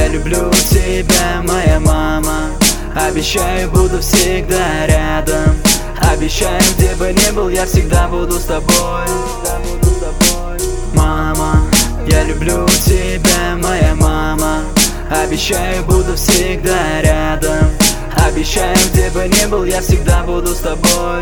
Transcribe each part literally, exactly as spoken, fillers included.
Я люблю тебя, моя мама. Обещаю, буду всегда рядом. Обещаю, где бы ни был, я всегда буду с тобой. Мама, я люблю тебя, моя мама. Обещаю, буду всегда рядом. Обещаю, где бы ни был, я всегда буду с тобой.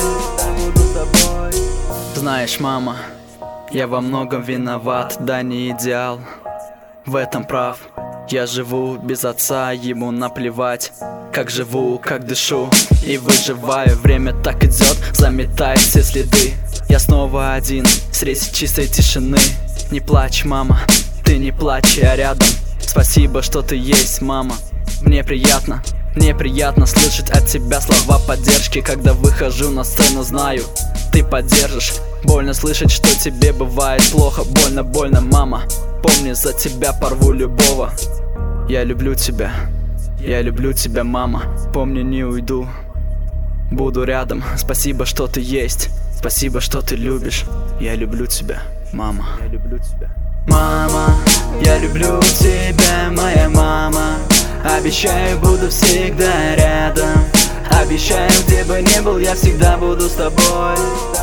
Знаешь, мама, я во многом виноват, да не идеал. В этом прав. Я живу без отца, ему наплевать. Как живу, как дышу и выживаю. Время так идет, заметает все следы. Я снова один, среди чистой тишины. Не плачь, мама, ты не плачь, я рядом. Спасибо, что ты есть, мама. Мне приятно, мне приятно слышать от тебя слова поддержки. Когда выхожу на сцену, знаю, ты поддержишь. Больно слышать, что тебе бывает плохо. Больно, больно, мама. Помни, за тебя порву любого. Я люблю тебя, я люблю тебя, мама. Помни, не уйду, буду рядом. Спасибо, что ты есть, спасибо, что ты любишь. Я люблю тебя, мама. Я люблю тебя. Мама, я люблю тебя, моя мама. Обещаю, буду всегда рядом. Обещаю, где бы ни был, я всегда буду с тобой.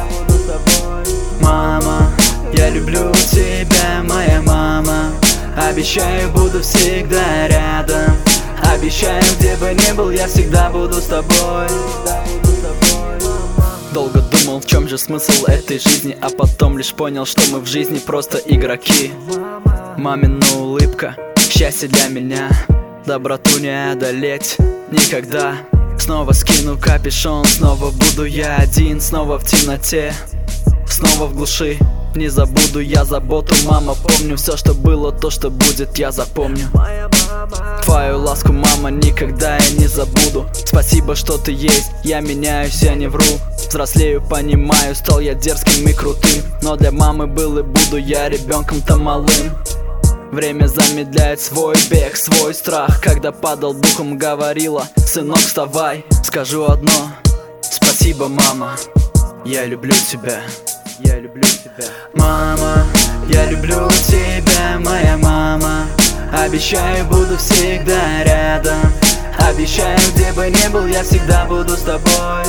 Мама, я люблю тебя, моя мама. Обещаю, буду всегда рядом. Обещаю, где бы ни был, я всегда буду с тобой. Долго думал, в чем же смысл этой жизни, а потом лишь понял, что мы в жизни просто игроки. Мамина улыбка, счастье для меня. Доброту не одолеть никогда. Снова скину капюшон, снова буду я один. Снова в темноте, снова в глуши. Не забуду я заботу, мама. Помню все, что было, то, что будет, я запомню. Твою ласку, мама, никогда я не забуду. Спасибо, что ты есть, я меняюсь, я не вру. Взрослею, понимаю, стал я дерзким и крутым. Но для мамы был и буду я ребенком-то малым. Время замедляет свой бег, свой страх. Когда падал духом, говорила: сынок, вставай. Скажу одно: спасибо, мама. Я люблю тебя. Я люблю тебя. Мама, я люблю тебя, моя мама. Обещаю, буду всегда рядом. Обещаю, где бы ни был, я всегда буду с тобой.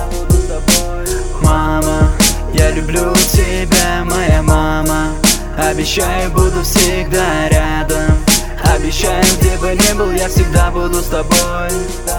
Мама, я люблю тебя, моя мама. Обещаю, буду всегда рядом. Обещаю, где бы ни был, я всегда буду с тобой.